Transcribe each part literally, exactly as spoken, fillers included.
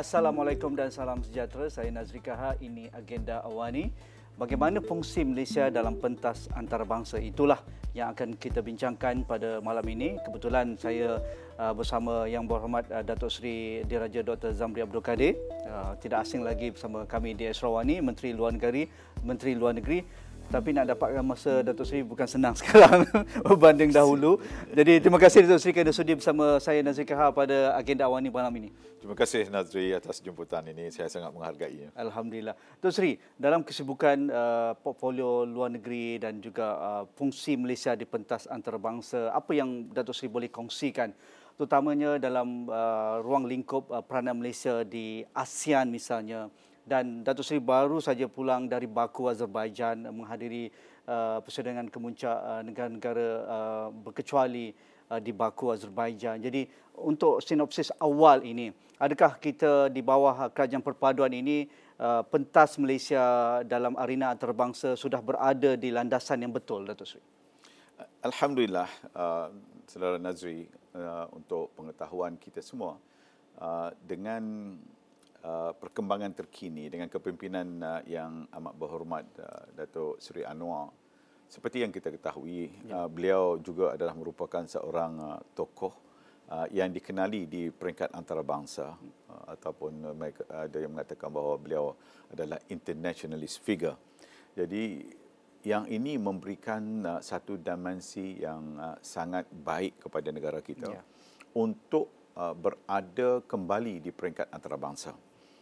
Assalamualaikum dan salam sejahtera. Saya Nazri Kaha. Ini Agenda Awani. Bagaimana fungsi Malaysia dalam pentas antarabangsa, itulah yang akan kita bincangkan pada malam ini. Kebetulan saya uh, bersama Yang Berhormat uh, Datuk Seri Diraja Doktor Zamri Abdul Kadir. Uh, tidak asing lagi bersama kami di Esrawani, Menteri Luar Negeri, Menteri Luar Negeri. Tapi nak dapatkan masa Datuk Seri bukan senang sekarang berbanding dahulu. Jadi terima kasih Datuk Seri kerana sudi bersama saya Nazri Kaha pada Agenda Awani malam ini. Terima kasih Nazri atas jemputan ini. Saya sangat menghargainya. Alhamdulillah. Datuk Seri, dalam kesibukan uh, portfolio luar negeri dan juga uh, fungsi Malaysia di pentas antarabangsa, apa yang Datuk Seri boleh kongsikan, terutamanya dalam uh, ruang lingkup uh, peranan Malaysia di ASEAN misalnya? Dan Datuk Seri baru saja pulang dari Baku, Azerbaijan, menghadiri uh, persidangan kemuncak uh, negara-negara uh, berkecuali uh, di Baku, Azerbaijan. Jadi untuk sinopsis awal ini, adakah kita di bawah kerajaan perpaduan ini, uh, pentas Malaysia dalam arena antarabangsa sudah berada di landasan yang betul, Datuk Seri? Alhamdulillah, uh, Saudara Nazri, uh, untuk pengetahuan kita semua, uh, dengan Uh, perkembangan terkini dengan kepimpinan uh, yang amat berhormat uh, Datuk Seri Anwar, seperti yang kita ketahui, ya. uh, beliau juga adalah merupakan seorang uh, tokoh uh, yang dikenali di peringkat antarabangsa, uh, ataupun uh, mereka, ada yang mengatakan bahawa beliau adalah internationalist figure. Jadi yang ini memberikan uh, satu dimensi yang uh, sangat baik kepada negara kita, ya. untuk uh, berada kembali di peringkat antarabangsa.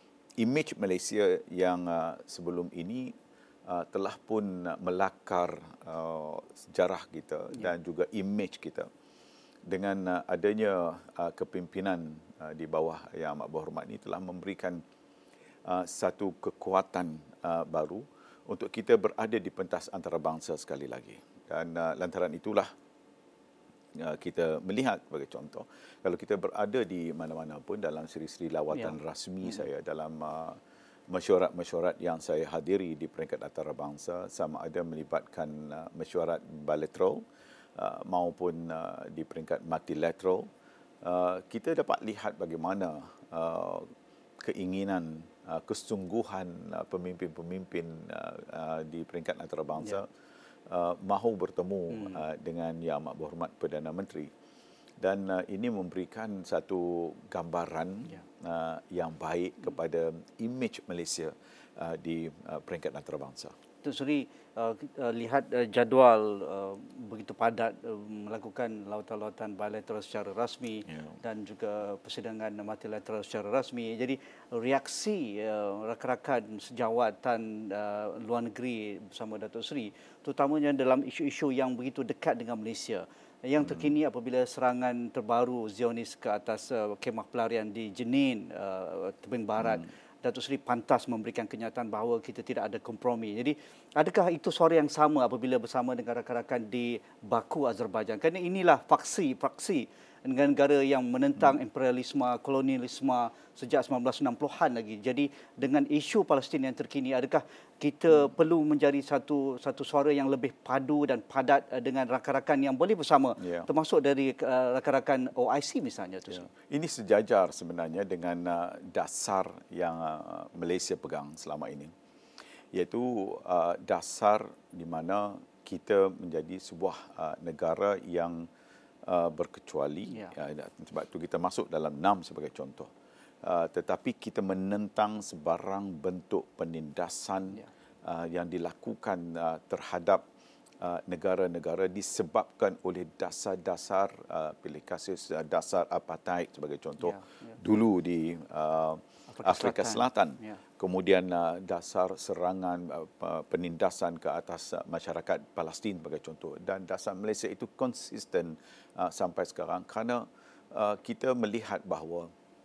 Imej Malaysia yang uh, sebelum ini uh, telah pun uh, melakar uh, sejarah kita, ya. dan juga imej kita dengan uh, adanya uh, kepimpinan uh, di bawah Yang Amat Berhormat ini telah memberikan uh, satu kekuatan uh, baru untuk kita berada di pentas antarabangsa sekali lagi. Dan uh, lantaran itulah kita melihat sebagai contoh, kalau kita berada di mana-mana pun dalam siri-siri lawatan ya. rasmi hmm. saya, dalam uh, mesyuarat-mesyuarat yang saya hadiri di peringkat antarabangsa, sama ada melibatkan uh, mesyuarat bilateral uh, maupun uh, di peringkat multilateral, uh, kita dapat lihat bagaimana uh, keinginan, uh, kesungguhan uh, pemimpin-pemimpin uh, uh, di peringkat antarabangsa ya. Uh, mahu bertemu hmm. uh, dengan Yang Amat Berhormat Perdana Menteri, dan uh, ini memberikan satu gambaran ya. uh, yang baik hmm. kepada imej Malaysia uh, di uh, peringkat antarabangsa. Datuk Seri, uh, uh, lihat uh, jadual uh, begitu padat uh, melakukan lawatan-lawatan bilateral secara rasmi yeah. dan juga persidangan multilateral secara rasmi. Jadi reaksi uh, rakan-rakan sejawatan uh, luar negeri bersama Datuk Seri, terutamanya dalam isu-isu yang begitu dekat dengan Malaysia. Yang terkini apabila serangan terbaru Zionis ke atas uh, kemah pelarian di Jenin, uh, Tebing Barat, hmm. Datuk Seri pantas memberikan kenyataan bahawa kita tidak ada kompromi. Jadi, adakah itu suara yang sama apabila bersama dengan rakan-rakan di Baku, Azerbaijan? Kerana inilah faksi-faksi negara-negara yang menentang hmm. imperialisme, kolonialisme sejak sembilan belas enam puluhan lagi. Jadi, dengan isu Palestin yang terkini, adakah kita hmm. perlu menjadi satu satu suara yang lebih padu dan padat dengan rakan-rakan yang boleh bersama, yeah. termasuk dari uh, rakan-rakan O I C misalnya? Yeah. Ini sejajar sebenarnya dengan uh, dasar yang uh, Malaysia pegang selama ini, iaitu uh, dasar di mana kita menjadi sebuah uh, negara yang uh, berkecuali, yeah. uh, sebab itu kita masuk dalam N A M sebagai contoh. Uh, tetapi kita menentang sebarang bentuk penindasan yeah. uh, yang dilakukan uh, terhadap uh, negara-negara disebabkan oleh dasar-dasar, uh, pilih kasus uh, dasar apartheid sebagai contoh, yeah. Yeah. dulu di uh, Afrika, Afrika Selatan, Selatan. Yeah. Kemudian uh, dasar serangan uh, penindasan ke atas uh, masyarakat Palestin sebagai contoh, dan dasar Malaysia itu konsisten uh, sampai sekarang, kerana uh, kita melihat bahawa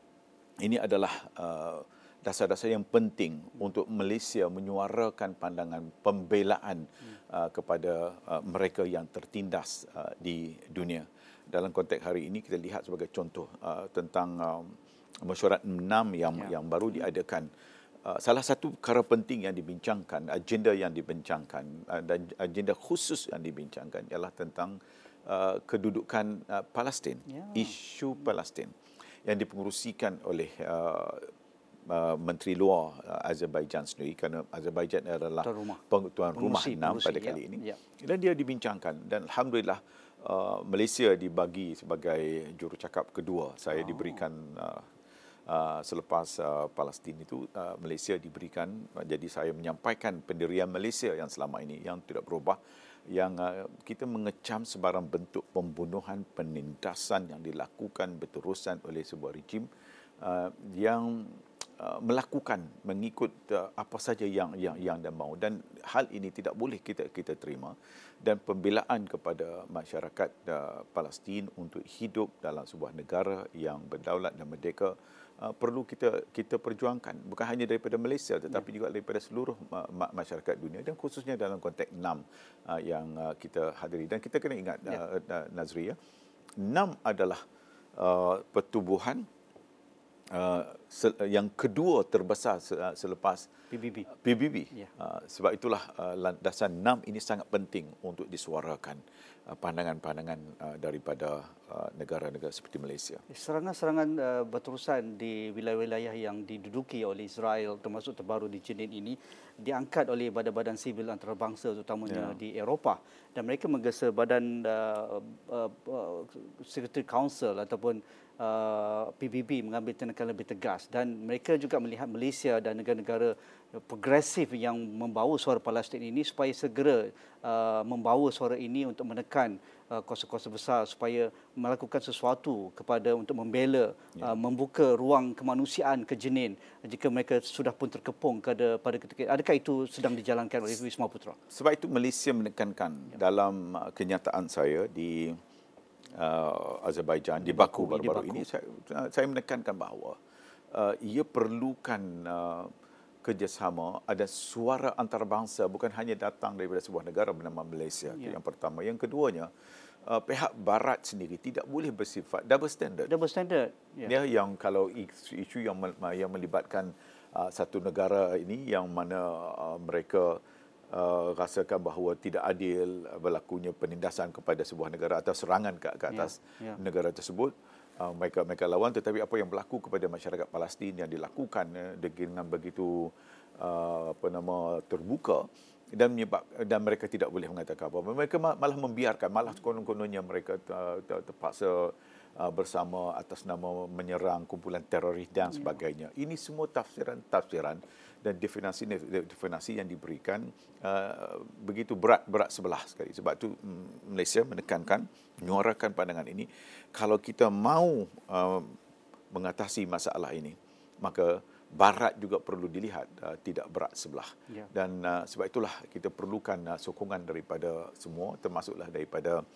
ini adalah uh, dasar-dasar yang penting untuk Malaysia menyuarakan pandangan pembelaan uh, kepada uh, mereka yang tertindas uh, di dunia. Dalam konteks hari ini kita lihat sebagai contoh uh, tentang uh, mesyuarat enam yang ya. yang baru diadakan. Uh, salah satu perkara penting yang dibincangkan, agenda yang dibincangkan uh, dan agenda khusus yang dibincangkan ialah tentang uh, kedudukan uh, Palestin, ya. isu Palestin yang dipengerusikan oleh uh, uh, Menteri Luar uh, Azerbaijan sendiri, kerana Azerbaijan adalah Tuan rumah, peng- tuan rumah pengurusi, enam pengurusi, pada ya, kali ini. ya. Dan dia dibincangkan dan alhamdulillah uh, Malaysia dibagi sebagai jurucakap kedua. Saya Oh. diberikan uh, uh, selepas uh, Palestin itu uh, Malaysia diberikan, uh, jadi saya menyampaikan pendirian Malaysia yang selama ini yang tidak berubah, yang uh, kita mengecam sebarang bentuk pembunuhan, penindasan yang dilakukan berterusan oleh sebuah rejim uh, yang uh, melakukan mengikut uh, apa saja yang yang yang dia mahu, dan hal ini tidak boleh kita kita terima, dan pembelaan kepada masyarakat uh, Palestin untuk hidup dalam sebuah negara yang berdaulat dan merdeka Uh, perlu kita kita perjuangkan, bukan hanya daripada Malaysia tetapi ya. juga daripada seluruh uh, masyarakat dunia, dan khususnya dalam konteks enam uh, yang uh, kita hadiri. Dan kita kena ingat ya. uh, uh, Nazri, ya, enam adalah uh, pertubuhan uh, se- yang kedua terbesar se- uh, selepas P B B. P B B. Ya. Uh, sebab itulah uh, landasan enam ini sangat penting untuk disuarakan uh, pandangan-pandangan uh, daripada uh, negara-negara seperti Malaysia. Serangan-serangan uh, berterusan di wilayah-wilayah yang diduduki oleh Israel, termasuk terbaru di Jenin ini, diangkat oleh badan-badan sivil antarabangsa, terutamanya yeah. di Eropah, dan mereka menggesa badan uh, uh, uh, Security Council ataupun uh, P B B mengambil tindakan lebih tegas, dan mereka juga melihat Malaysia dan negara-negara progresif yang membawa suara Palestin ini supaya segera uh, membawa suara ini untuk menekan uh, kuasa-kuasa besar supaya melakukan sesuatu kepada untuk membela, ya. uh, membuka ruang kemanusiaan ke Jenin jika mereka sudah pun terkepung pada pada ketika. Adakah itu sedang dijalankan oleh Wisma Putra? Sebab itu Malaysia menekankan ya. dalam uh, kenyataan saya di uh, Azerbaijan, di, di Baku baru-baru ini, saya, saya menekankan bahawa uh, ia perlukan uh, kerjasama, ada suara antarabangsa, bukan hanya datang daripada sebuah negara bernama Malaysia. Ya. Itu yang pertama. Yang keduanya, uh, pihak Barat sendiri tidak boleh bersifat double standard. Double standard. Ya, ya yang kalau isu yang yang melibatkan uh, satu negara ini yang mana uh, mereka uh, rasakan bahawa tidak adil uh, berlakunya penindasan kepada sebuah negara atau serangan ke, ke atas ya. Ya. negara tersebut. Uh, mereka mereka lawan, tetapi apa yang berlaku kepada masyarakat Palestin yang dilakukan uh, dengan begitu uh, apa nama terbuka dan menyebab dan mereka tidak boleh mengatakan apa-apa. Mereka malah membiarkan, malah konon-kononnya mereka uh, terpaksa uh, bersama atas nama menyerang kumpulan teroris dan sebagainya. Ini semua tafsiran-tafsiran dan definasi-definasi yang diberikan uh, begitu berat-berat sebelah sekali. Sebab itu Malaysia menekankan, menyuarakan pandangan ini. Kalau kita mahu uh, mengatasi masalah ini, maka Barat juga perlu dilihat uh, tidak berat sebelah. Ya. Dan uh, sebab itulah kita perlukan uh, sokongan daripada semua, termasuklah daripada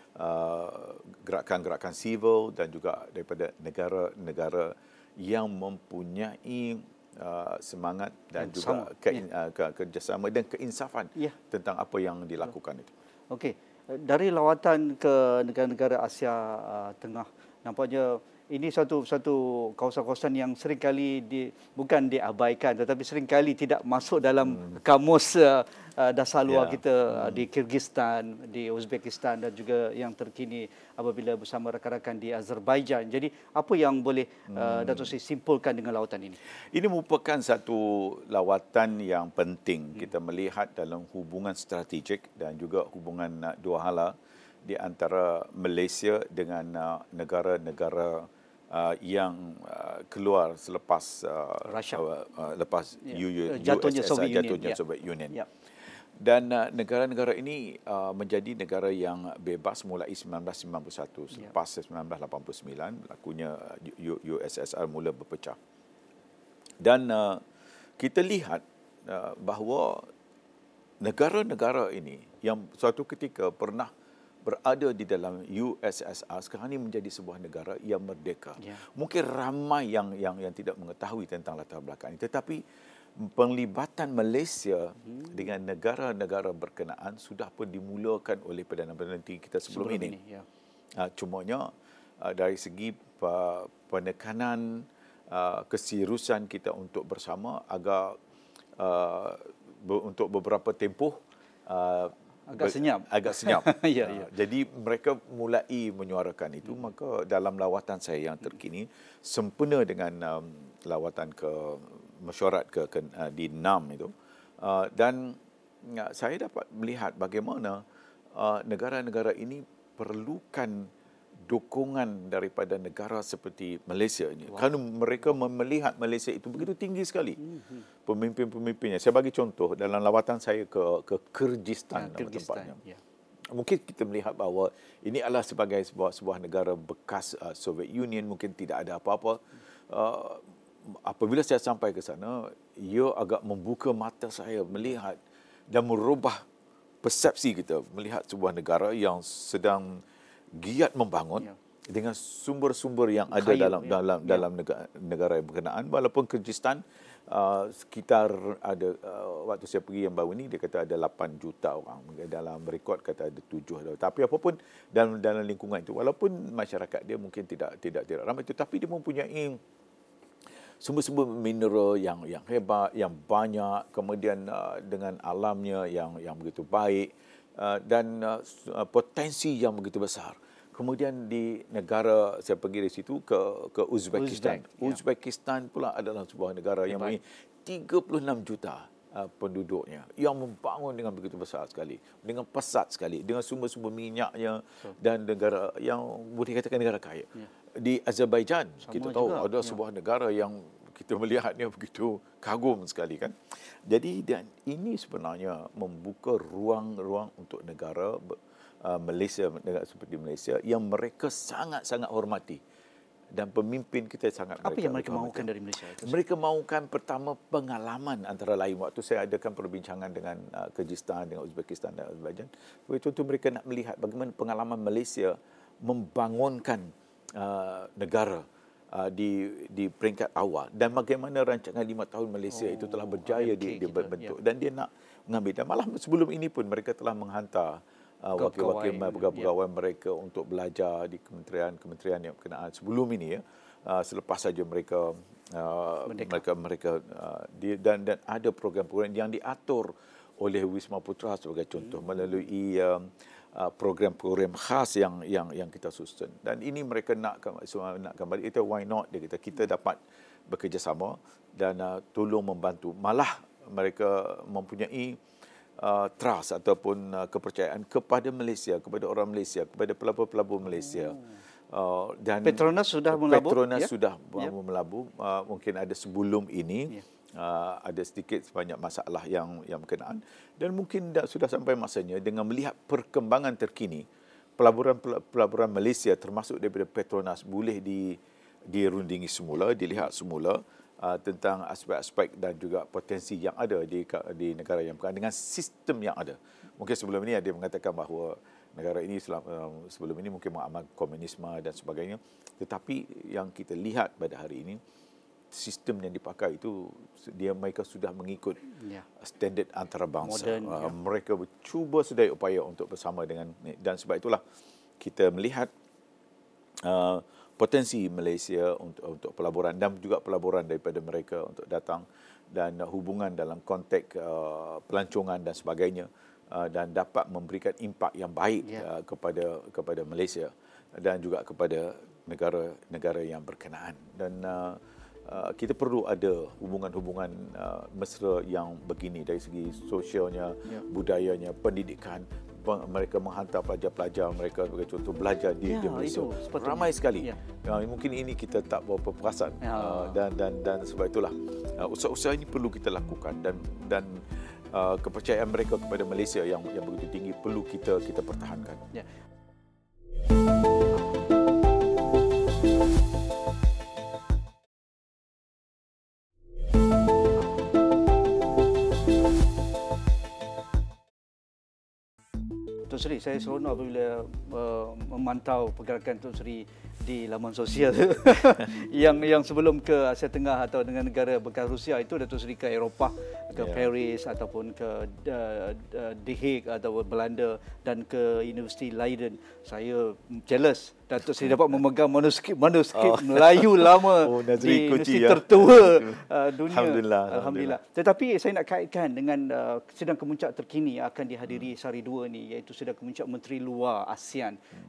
uh, gerakan-gerakan sivil dan juga daripada negara-negara yang mempunyai Uh, semangat dan yang juga ke, ya. uh, ke, kerjasama dan keinsafan ya. tentang apa yang dilakukan itu. Okey, dari lawatan ke negara-negara Asia uh, Tengah, nampaknya ini satu satu kawasan-kawasan yang seringkali di, bukan diabaikan tetapi seringkali tidak masuk dalam hmm. kamus uh, uh, dasar luar yeah. kita uh, hmm. di Kyrgyzstan, di Uzbekistan dan juga yang terkini apabila bersama rakan-rakan di Azerbaijan. Jadi apa yang boleh uh, hmm. Datuk Seri simpulkan dengan lawatan ini? Ini merupakan satu lawatan yang penting. Hmm. Kita melihat dalam hubungan strategik dan juga hubungan uh, dua hala di antara Malaysia dengan uh, negara-negara uh, yang uh, keluar selepas uh, Russia. Uh, uh, lepas yeah. jatuhnya Soviet Union. Jatuhnya Soviet Union. Yeah. Dan uh, negara-negara ini uh, menjadi negara yang bebas mulai sembilan belas sembilan puluh satu. Selepas yeah. sembilan belas lapan puluh sembilan, berlakunya U S S R mula berpecah. Dan uh, kita lihat uh, bahawa negara-negara ini yang suatu ketika pernah berada di dalam U S S R sekarang ini menjadi sebuah negara yang merdeka. Yeah. Mungkin ramai yang yang yang tidak mengetahui tentang latar belakang ini, tetapi penglibatan Malaysia hmm. dengan negara-negara berkenaan sudah pun dimulakan oleh Perdana Menteri kita sebelum, sebelum ini. ini yeah. uh, cumanya uh, dari segi uh, penekanan uh, keseriusan kita untuk bersama agak uh, be- untuk beberapa tempoh uh, agak senyap agak senyap ya, ya. Jadi mereka mulai menyuarakan itu. hmm. Maka dalam lawatan saya yang terkini sempena dengan um, lawatan ke mesyuarat ke, ke uh, di Nam itu. Uh, dan uh, saya dapat melihat bagaimana uh, negara-negara ini perlukan dukungan daripada negara seperti Malaysia ini. Wow. Kerana mereka melihat Malaysia itu begitu tinggi sekali. Mm-hmm. Pemimpin-pemimpinnya. Saya bagi contoh dalam lawatan saya ke ke Kyrgyzstan, ya, nama tempatnya. Ya. Mungkin kita melihat bahawa ini adalah sebagai sebuah sebuah negara bekas uh, Soviet Union, mungkin tidak ada apa-apa. Uh, apabila saya sampai ke sana, ia agak membuka mata saya melihat dan merubah persepsi kita melihat sebuah negara yang sedang giat membangun ya. Dengan sumber-sumber yang ada Kaya, dalam ya. dalam ya. dalam negara, negara yang berkenaan. Walaupun Kyrgyzstan uh, sekitar ada uh, waktu saya pergi yang baru ni dia kata ada lapan juta orang, dalam rekod kata ada tujuh. Tapi apapun dalam dalam lingkungan itu, walaupun masyarakat dia mungkin tidak tidak tidak ramai itu, tapi dia mempunyai sumber-sumber mineral yang yang hebat, yang banyak, kemudian uh, dengan alamnya yang yang begitu baik. Uh, dan uh, potensi yang begitu besar. Kemudian di negara, saya pergi dari situ ke ke Uzbekistan. Uzbek, ya. Uzbekistan pula adalah sebuah negara yang mempunyai tiga puluh enam juta uh, penduduknya, yang membangun dengan begitu besar sekali, dengan pesat sekali, dengan sumber-sumber minyaknya, so. Dan negara yang boleh katakan negara kaya. Ya. Di Azerbaijan, sama kita tahu juga. Ada sebuah ya. negara yang kita melihatnya begitu kagum sekali kan. Jadi dan ini sebenarnya membuka ruang-ruang untuk negara uh, Malaysia, negara seperti Malaysia yang mereka sangat-sangat hormati dan pemimpin kita sangat apa mereka yang mereka mahukan dari Malaysia itu? Mereka mahukan pertama pengalaman antara lain. Waktu saya adakan perbincangan dengan uh, Kyrgyzstan, dengan Uzbekistan dan Azerbaijan, contoh mereka nak melihat bagaimana pengalaman Malaysia membangunkan uh, negara Uh, di di peringkat awal dan bagaimana rancangan lima tahun Malaysia oh, itu telah berjaya di, di bentuk ya. Dan dia nak mengambil, dan malah sebelum ini pun mereka telah menghantar uh, wakil-wakil pegawai-pegawai ya. mereka untuk belajar di kementerian-kementerian yang berkenaan sebelum ini ya, uh, selepas saja mereka uh, mereka mereka uh, di, dan dan ada program-program yang diatur oleh Wisma Putra sebagai contoh hmm. melalui uh, Uh, program-program khas yang yang yang kita susun, dan ini mereka nak nak kembali itu why not, dia kata kita dapat bekerjasama dan uh, tolong membantu, malah mereka mempunyai uh, trust ataupun uh, kepercayaan kepada Malaysia, kepada orang Malaysia, kepada pelabur-pelabur Malaysia. Uh, dan Petronas sudah melabur Petronas ya? sudah ya. melabur uh, mungkin ada sebelum ini ya. Uh, ada sedikit sebanyak masalah yang yang berkenaan, dan mungkin dah, sudah sampai masanya dengan melihat perkembangan terkini pelaburan pelaburan Malaysia termasuk daripada Petronas boleh di dirundingi semula, dilihat semula uh, tentang aspek-aspek dan juga potensi yang ada di di negara yang berkenaan dengan sistem yang ada. Mungkin sebelum ini ada yang mengatakan bahawa negara ini selama, sebelum ini mungkin mengamal komunisme dan sebagainya, tetapi yang kita lihat pada hari ini sistem yang dipakai itu dia mereka sudah mengikut ya. standard antarabangsa. Modern, uh, ya. Mereka cuba sedaya upaya untuk bersama dengan, dan sebab itulah kita melihat uh, potensi Malaysia untuk untuk pelaburan dan juga pelaburan daripada mereka untuk datang, dan uh, hubungan dalam konteks uh, pelancongan dan sebagainya, uh, dan dapat memberikan impak yang baik ya. uh, kepada kepada Malaysia dan juga kepada negara-negara yang berkenaan. Dan uh, Uh, kita perlu ada hubungan-hubungan uh, mesra yang begini dari segi sosialnya, ya. budayanya, pendidikan. Mereka menghantar pelajar-pelajar mereka sebagai contoh belajar di, ya, di Malaysia. Ramai sekali. Ya. Uh, mungkin ini kita tak berapa perasan ya. uh, dan dan dan sebab itulah uh, usaha-usaha ini perlu kita lakukan, dan dan uh, kepercayaan mereka kepada Malaysia yang yang begitu tinggi perlu kita kita pertahankan. Ya. Tuan Sri, saya seronok apabila uh, memantau pergerakan Tuan Sri di laman sosial yang yang sebelum ke Asia Tengah atau dengan negara bekas Rusia itu Datuk Seri ke Eropah, ke yeah. Paris ataupun ke uh, uh, The Hague atau Belanda dan ke Universiti Leiden. Saya jealous Datuk Seri dapat memegang manuskrip manuskrip oh. Melayu lama oh, di universiti ya. tertua uh, dunia. Alhamdulillah. Alhamdulillah. Tetapi saya nak kaitkan dengan uh, sidang kemuncak terkini yang akan dihadiri hmm. sehari dua ni, iaitu sidang kemuncak Menteri Luar ASEAN. Hmm.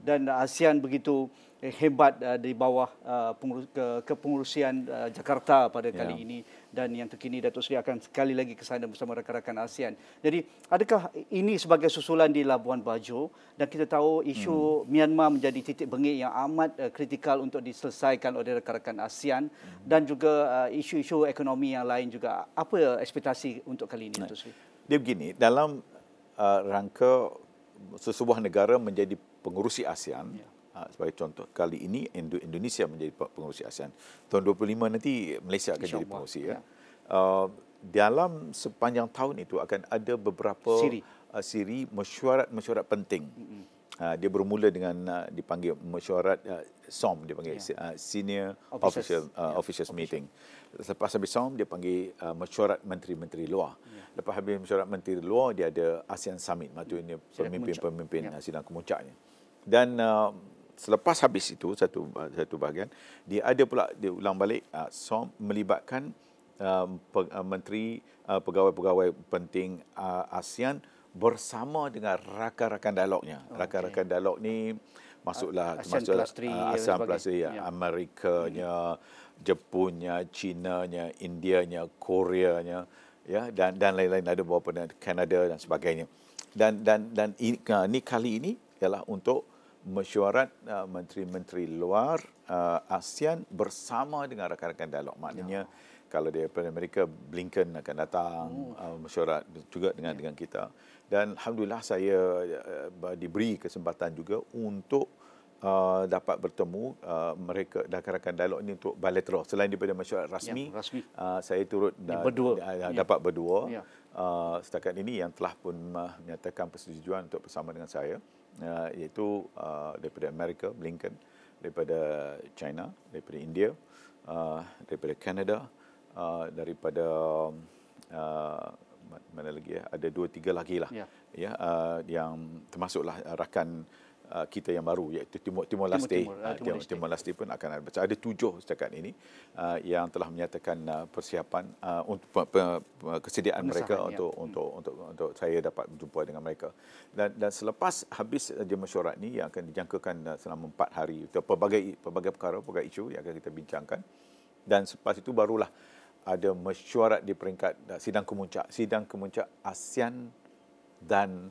dan ASEAN begitu hebat uh, di bawah uh, pengurus, ke, kepengurusian uh, Jakarta pada Ya. kali ini, dan yang terkini Datuk Seri akan sekali lagi ke sana bersama rakan-rakan ASEAN. Jadi adakah ini sebagai susulan di Labuan Bajo, dan kita tahu isu hmm. Myanmar menjadi titik bengit yang amat uh, kritikal untuk diselesaikan oleh rakan-rakan ASEAN, hmm. dan juga uh, isu-isu ekonomi yang lain juga. Apa ekspektasi untuk kali ini, Datuk Seri? Dia begini, dalam uh, rangka sesebuah negara menjadi pengurusi ASEAN, ya. Uh, sebagai contoh, kali ini Indonesia menjadi pengurusi ASEAN. Tahun dua puluh lima nanti Malaysia akan jadi pengurusi. Ya. Ya. Uh, dalam sepanjang tahun itu akan ada beberapa siri, uh, siri mesyuarat-mesyuarat penting. Mm-hmm. Uh, dia bermula dengan uh, dipanggil mesyuarat uh, S O M, dia panggil yeah. uh, Senior Official, uh, yeah. Officials Meeting. Lepas habis S O M, dia panggil uh, mesyuarat Menteri-Menteri Luar. Yeah. Lepas habis mesyuarat Menteri Luar, dia ada ASEAN Summit, maksudnya pemimpin-pemimpin yeah. sidang kemuncaknya. Dan uh, selepas habis itu, satu satu bahagian, dia ada pula, dia ulang balik, uh, S O M melibatkan uh, pe, uh, menteri, uh, pegawai-pegawai penting uh, ASEAN bersama dengan rakan-rakan dialognya. Oh, rakan-rakan okay. dialog ni masuklah ASEAN termasuklah Plus tiga, uh, ASEAN Plus tiga, ya. ya. Amerikanya, hmm. Jepunnya, Chinanya, Indianya, Koreanya, ya, dan dan lain-lain, ada beberapa, Kanada dan sebagainya. Dan dan dan ini, ini kali ini ialah untuk mesyuarat uh, menteri-menteri luar uh, ASEAN bersama dengan rakan-rakan dialog. Maknanya ya. Kalau daripada Amerika, Blinken akan datang oh. uh, mesyuarat juga dengan ya. dengan kita. Dan alhamdulillah saya uh, diberi kesempatan juga untuk uh, dapat bertemu uh, mereka, rakan-rakan dialog ini untuk bilateral. Selain daripada mesyuarat rasmi, ya, rasmi. Uh, saya turut da- berdua. da- dapat ya. berdua. Ya. Uh, setakat ini yang telah pun uh, menyatakan persetujuan untuk bersama dengan saya. Uh, iaitu uh, daripada Amerika, Blinken, daripada China, daripada India, uh, daripada Kanada, uh, daripada uh, mana lagi ya, ada dua tiga lagi lah, ya, ya uh, yang termasuklah rakan uh, kita yang baru, iaitu Timor Timor Leste. Timor, uh, Timor, Timor Leste pun akan ada. Ada tujuh setakat ini uh, yang telah menyatakan uh, persiapan uh, untuk pe, pe, kesediaan mereka ya. untuk hmm. untuk untuk untuk saya dapat berjumpa dengan mereka. Dan dan selepas habis uh, mesyuarat ni yang akan dijangkakan uh, selama empat hari, pelbagai pelbagai perkara, pelbagai isu yang akan kita bincangkan. Dan selepas itu barulah ada mesyuarat di peringkat uh, sidang kemuncak, sidang kemuncak ASEAN dan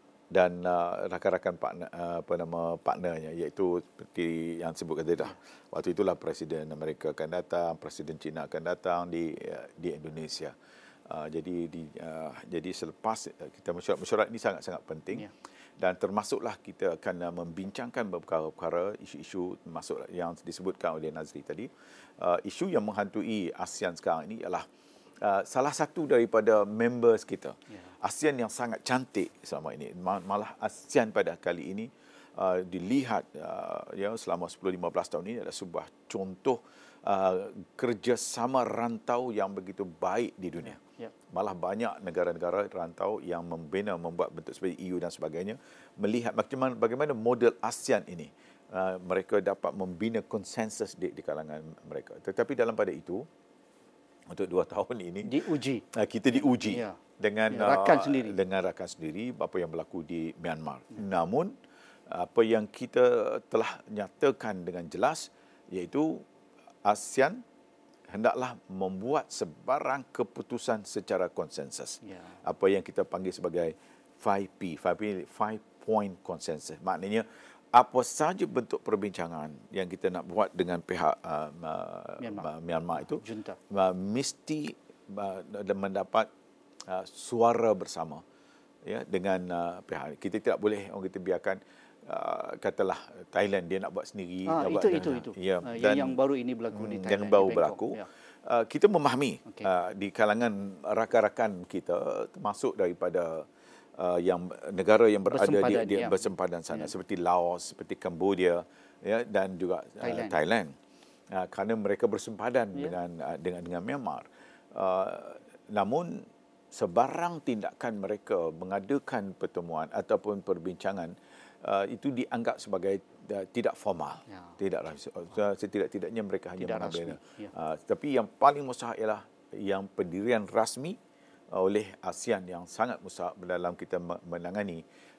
dan uh, rakan-rakan partner, uh, apa nama partnernya, iaitu seperti yang sebut tadi dah. Waktu itulah Presiden Amerika akan datang, Presiden China akan datang di uh, di Indonesia. Uh, jadi di uh, jadi selepas uh, kita mesyuarat, mesyuarat ini sangat-sangat penting. Yeah. Dan termasuklah kita akan uh, membincangkan beberapa perkara, isu-isu termasuk yang disebutkan oleh Nazri tadi. Uh, isu yang menghantui ASEAN sekarang ini ialah uh, salah satu daripada members kita. Yeah. ASEAN yang sangat cantik selama ini. Malah ASEAN pada kali ini uh, dilihat uh, ya selama sepuluh lima belas tahun ini adalah sebuah contoh uh, kerjasama rantau yang begitu baik di dunia. Yeah. Yeah. Malah banyak negara-negara rantau yang membina, membuat bentuk seperti E U dan sebagainya, melihat bagaimana, bagaimana model ASEAN ini uh, mereka dapat membina konsensus di, di kalangan mereka. Tetapi dalam pada itu, untuk dua tahun ini diuji, uh, kita diuji ya. dengan ya, rakan uh, sendiri, dengan rakan sendiri apa yang berlaku di Myanmar. Ya. Namun apa yang kita telah nyatakan dengan jelas, iaitu ASEAN hendaklah membuat sebarang keputusan secara konsensus. Ya. Apa yang kita panggil sebagai five P, five point consensus. Maknanya apa saja bentuk perbincangan yang kita nak buat dengan pihak uh, Myanmar. Myanmar itu junta, uh, mesti uh, mendapat uh, suara bersama, ya, dengan uh, pihak. Kita tidak boleh orang kita biarkan uh, katalah Thailand dia nak buat sendiri. Ah, nak itu, buat itu, dengan, itu. Ya, uh, dan yang baru ini berlaku di Thailand. Yang baru berlaku. Ya. Uh, kita memahami okay. uh, di kalangan rakan-rakan kita, termasuk daripada Uh, yang negara yang berada di, di ya. bersempadan sana, ya. seperti Laos, seperti Cambodia, ya, dan juga Thailand, uh, Thailand. Uh, kerana mereka bersempadan ya. dengan uh, dengan dengan Myanmar. Uh, namun sebarang tindakan mereka mengadakan pertemuan ataupun perbincangan uh, itu dianggap sebagai uh, tidak formal, ya. tidak uh, setidak-tidaknya mereka tidak hanya mengambil. Ya. Uh, tapi yang paling mustahak ialah yang pendirian rasmi oleh ASEAN yang sangat besar dalam kita menangani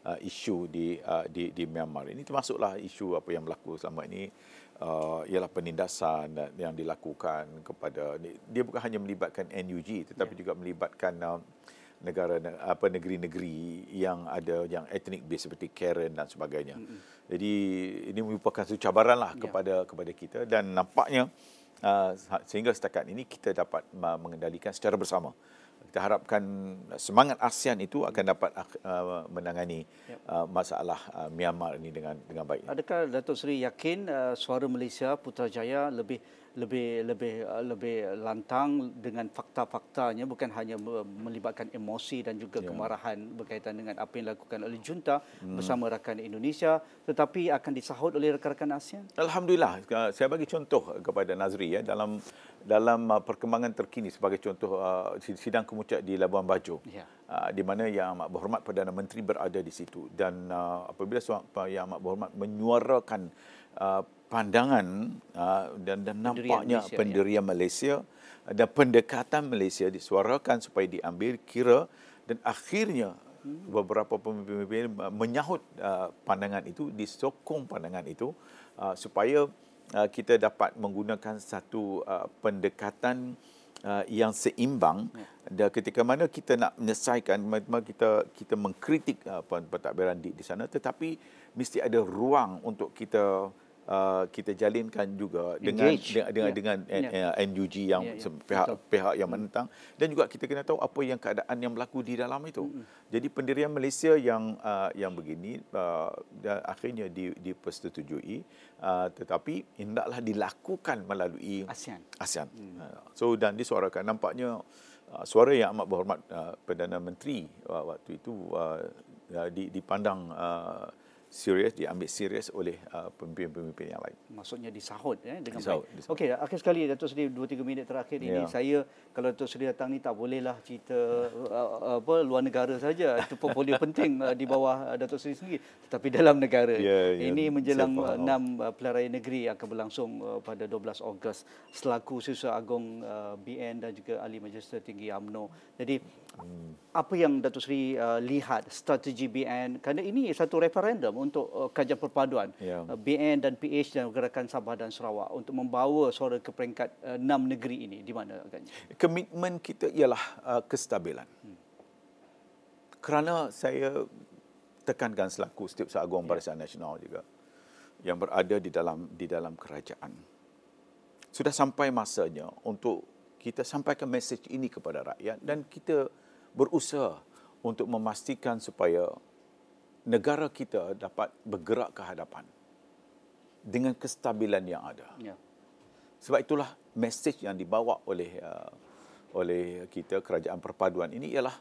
uh, isu di, uh, di di Myanmar. Ini termasuklah isu apa yang berlaku selama ini, uh, ialah penindasan yang dilakukan kepada, dia bukan hanya melibatkan N U G tetapi yeah. juga melibatkan uh, negara apa negeri-negeri yang ada yang ethnic base seperti Karen dan sebagainya. Mm-hmm. Jadi ini merupakan satu cabaranlah yeah. kepada kepada kita, dan nampaknya uh, sehingga setakat ini kita dapat uh, mengendalikan secara bersama. Kita harapkan semangat ASEAN itu akan dapat uh, menangani yep. uh, masalah uh, Myanmar ini dengan dengan baik. Adakah Datuk Seri yakin uh, suara Malaysia Putrajaya lebih lebih lebih uh, lebih lantang dengan fakta-faktanya, bukan hanya melibatkan emosi dan juga yeah. kemarahan berkaitan dengan apa yang dilakukan oleh junta hmm. bersama rakan Indonesia, tetapi akan disahut oleh rakan-rakan ASEAN? Alhamdulillah, saya bagi contoh kepada Nazri ya, dalam dalam uh, perkembangan terkini, sebagai contoh uh, sidang kemuncak di Labuan Bajo, yeah. uh, di mana Yang Amat Berhormat Perdana Menteri berada di situ, dan uh, apabila Yang Amat Berhormat menyuarakan uh, pandangan uh, dan, dan nampaknya Malaysia, pendirian ya. Malaysia dan pendekatan Malaysia disuarakan supaya diambil kira, dan akhirnya hmm. beberapa pemimpin menyahut uh, pandangan itu, disokong pandangan itu uh, supaya uh, kita dapat menggunakan satu uh, pendekatan uh, yang seimbang. Ya. Dan ketika mana kita nak menyelesaikan, kita kita mengkritik uh, pentadbiran di, di sana, tetapi mesti ada ruang untuk kita Uh, kita jalinkan juga Engage. dengan dengan, yeah. dengan yeah. N U G yang yeah, yeah. pihak Betul. pihak yang menentang, dan juga kita kena tahu apa yang keadaan yang berlaku di dalam itu. Mm-hmm. Jadi pendirian Malaysia yang uh, yang begini uh, dan akhirnya di, dipersetujui, uh, tetapi hendaklah dilakukan melalui ASEAN. ASEAN. Mm. Uh, so dan disuarakan, nampaknya uh, suara Yang Amat Berhormat uh, Perdana Menteri uh, waktu itu uh, uh, dipandang uh, serius, diambil serius oleh uh, pemimpin-pemimpin yang lain. Maksudnya disahut ya, dengan disahut, baik. Disahut. Okey, akhir sekali Datuk Seri, dua tiga minit terakhir yeah. ini, saya kalau Datuk Seri datang ni tak bolehlah cerita uh, apa luar negara saja. Itu portfolio penting uh, di bawah uh, Datuk Seri sendiri, tetapi dalam negara. Yeah, yeah. Ini menjelang enam uh, pilihan raya negeri yang akan berlangsung uh, pada dua belas Ogos selaku Setiausaha Agong uh, B N dan juga Ahli Majlis Tertinggi U M N O. Jadi hmm. apa yang Datuk Seri uh, lihat strategi B N, kerana ini satu referendum untuk uh, kajian perpaduan yeah. uh, B N dan P H dan Gerakan Sabah dan Sarawak untuk membawa suara ke peringkat uh, enam negeri ini, di mana agaknya? Komitmen kita ialah uh, kestabilan. Hmm. Kerana saya tekankan selaku Setiausaha Agong yeah. Barisan Nasional juga yang berada di dalam di dalam kerajaan, sudah sampai masanya untuk kita sampaikan mesej ini kepada rakyat, dan kita berusaha untuk memastikan supaya negara kita dapat bergerak ke hadapan dengan kestabilan yang ada. Ya. Sebab itulah mesej yang dibawa oleh uh, oleh kita, kerajaan perpaduan ini, ialah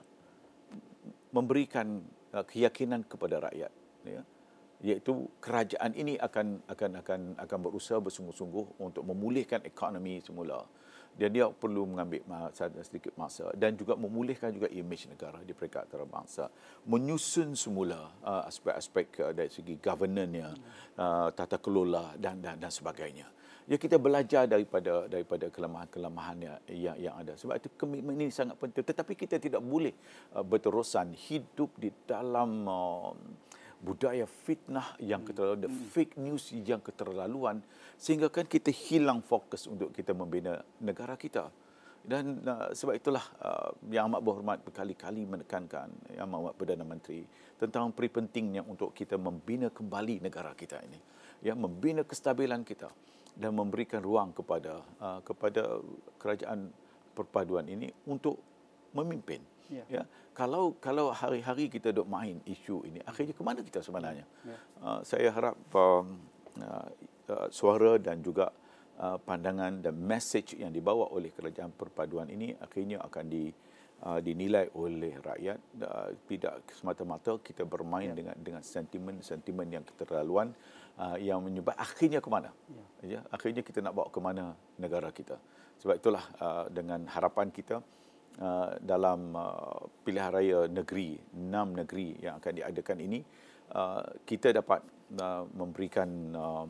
memberikan uh, keyakinan kepada rakyat, ya, iaitu kerajaan ini akan akan akan akan berusaha bersungguh-sungguh untuk memulihkan ekonomi semula. Dan dia perlu mengambil masa, sedikit masa, dan juga memulihkan juga imej negara di peringkat antarabangsa, menyusun semula uh, aspek-aspek uh, dari segi governance-nya, uh, tata kelola dan dan dan sebagainya. Ya, kita belajar daripada daripada kelemahan-kelemahan yang yang ada. Sebab itu komitmen ini sangat penting, tetapi kita tidak boleh uh, berterusan hidup di dalam uh, budaya fitnah yang keterlaluan, hmm. fake news yang keterlaluan, sehingga kan kita hilang fokus untuk kita membina negara kita. Dan uh, sebab itulah uh, Yang Amat Berhormat berkali-kali menekankan, Yang Amat Perdana Menteri, tentang peri pentingnya untuk kita membina kembali negara kita ini, ya, membina kestabilan kita dan memberikan ruang kepada uh, kepada kerajaan perpaduan ini untuk memimpin. Ya. Ya, kalau kalau hari-hari kita duk main isu ini, akhirnya ke mana kita sebenarnya? Ya. Uh, saya harap um, uh, uh, suara dan juga uh, pandangan dan mesej yang dibawa oleh kerajaan perpaduan ini akhirnya akan di uh, dinilai oleh rakyat. Uh, tidak semata-mata kita bermain ya. dengan dengan sentimen-sentimen yang keterlaluan uh, yang menyebab akhirnya ke mana? Ya. Ya, akhirnya kita nak bawa ke mana negara kita? Sebab itulah uh, dengan harapan kita, Uh, dalam uh, pilihan raya negeri, enam negeri yang akan diadakan ini, uh, kita dapat uh, memberikan uh,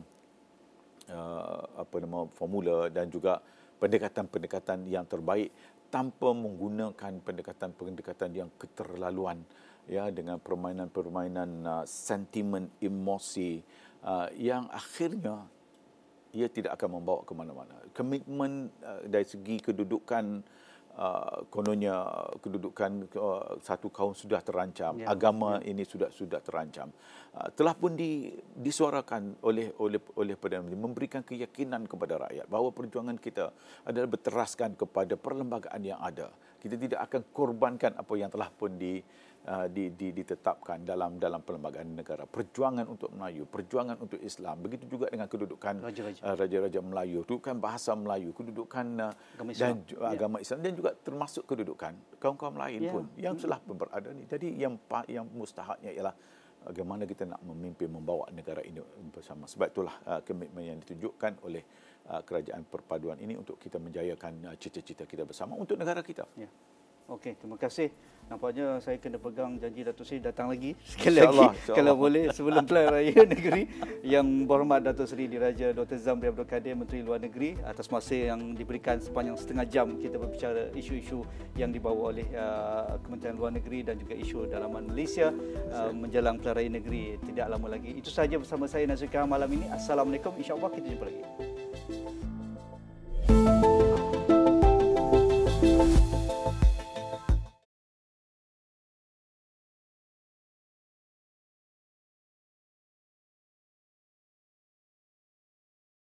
uh, apa nama formula dan juga pendekatan-pendekatan yang terbaik tanpa menggunakan pendekatan-pendekatan yang keterlaluan ya, dengan permainan-permainan uh, sentimen, emosi uh, yang akhirnya ia tidak akan membawa ke mana-mana. Komitmen uh, dari segi kedudukan, uh, kononnya kedudukan uh, satu kaum sudah terancam, ya, agama ya. ini sudah sudah terancam. Uh, telah pun di, disuarakan oleh oleh oleh Perdana Menteri, memberikan keyakinan kepada rakyat bahawa perjuangan kita adalah berteraskan kepada perlembagaan yang ada. Kita tidak akan korbankan apa yang telah pun di Uh, di, di, ditetapkan dalam dalam perlembagaan negara. Perjuangan untuk Melayu, perjuangan untuk Islam. Begitu juga dengan kedudukan raja-raja, uh, raja-raja Melayu, kedudukan bahasa Melayu, kedudukan uh, agama Islam. dan yeah. agama Islam, dan juga termasuk kedudukan kaum-kaum lain yeah. pun yang telah berada ni. Jadi yang yang mustahaknya ialah bagaimana kita nak memimpin, membawa negara ini bersama. Sebab itulah uh, komitmen yang ditunjukkan oleh uh, kerajaan perpaduan ini untuk kita menjayakan uh, cita-cita kita bersama untuk negara kita. Yeah. Okey, terima kasih. Nampaknya saya kena pegang janji Datuk Seri datang lagi sekali lagi kalau boleh sebelum pilihan raya negeri. Yang berhormat Datuk Seri Diraja Doktor Zamri Abdul Kadir, Menteri Luar Negeri, atas masa yang diberikan sepanjang setengah jam kita berbicara isu-isu yang dibawa oleh uh, Kementerian Luar Negeri dan juga isu dalaman Malaysia uh, menjelang pilihan raya negeri tidak lama lagi. Itu sahaja bersama saya Nazri Kahar malam ini. Assalamualaikum, insya-Allah kita jumpa lagi.